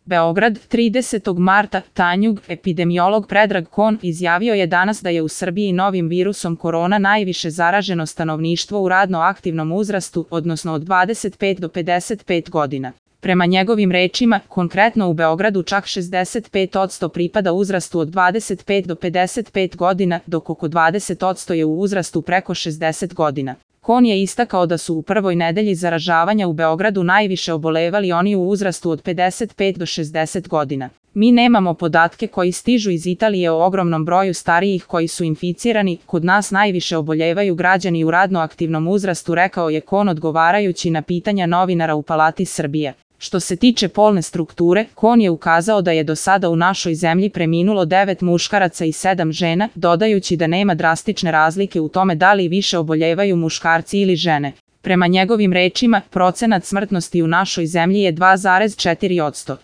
Beograd, 30. marta, Tanjug, epidemiolog Predrag Kon izjavio je danas da je u Srbiji novim virusom korona najviše zaraženo stanovništvo u radno aktivnom uzrastu, odnosno od 25 do 55 godina. Prema njegovim rečima, konkretno u Beogradu čak 65% pripada uzrastu od 25 do 55 godina, dok oko 20% je u uzrastu preko 60 godina. Kon je istakao da su u prvoj nedelji zaražavanja u Beogradu najviše obolevali oni u uzrastu od 55 do 60 godina. Mi nemamo podatke koji stižu iz Italije o ogromnom broju starijih koji su inficirani, kod nas najviše oboljevaju građani u radno aktivnom uzrastu, rekao je Kon odgovarajući na pitanja novinara u Palati Srbije. Što se tiče polne strukture, Kon je ukazao da je do sada u našoj zemlji preminulo 9 muškaraca i 7 žena, dodajući da nema drastične razlike u tome da li više oboljevaju muškarci ili žene. Prema njegovim rečima, procenat smrtnosti u našoj zemlji je 2,4%.